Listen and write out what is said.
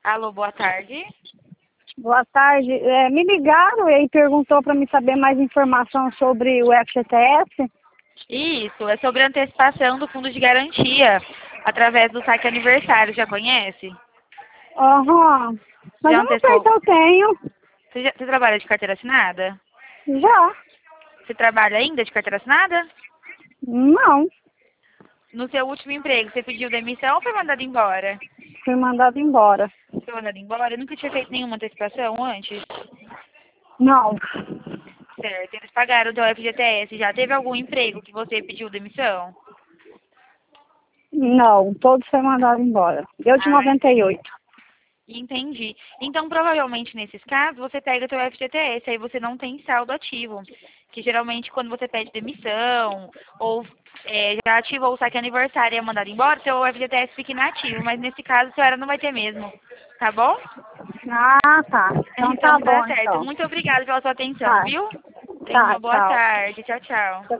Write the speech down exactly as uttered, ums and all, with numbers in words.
Alô, boa tarde. Boa tarde. É, me ligaram e aí perguntou para me saber mais informação sobre o F G T S. Isso, é sobre a antecipação do fundo de garantia através do saque aniversário. Já conhece? Aham. Mas Já eu não sei antecipou? se eu tenho. Você, já- você trabalha de carteira assinada? Já. Você trabalha ainda de carteira assinada? Não. No seu último emprego, você pediu demissão ou foi mandado embora? Fui mandado embora. Foi mandado embora? Eu nunca tinha feito nenhuma antecipação antes? Não. Certo, eles pagaram o teu F G T S. Já teve algum emprego que você pediu demissão? Não. Todos foi mandado embora. Eu de Ah, noventa e oito. entendi. Então, provavelmente, nesses casos, você pega teu F G T S, aí você não tem saldo ativo. Que geralmente, quando você pede demissão, ou é, já ativou o saque aniversário e é mandado embora, seu F G T S fica inativo. Mas nesse caso, a senhora não vai ter mesmo. Tá bom? Ah, tá. Então tá Então, tá bom, certo. então. Muito obrigada pela sua atenção, Tá. viu? Tenha Tá, uma boa tchau. tarde. Tchau, tchau.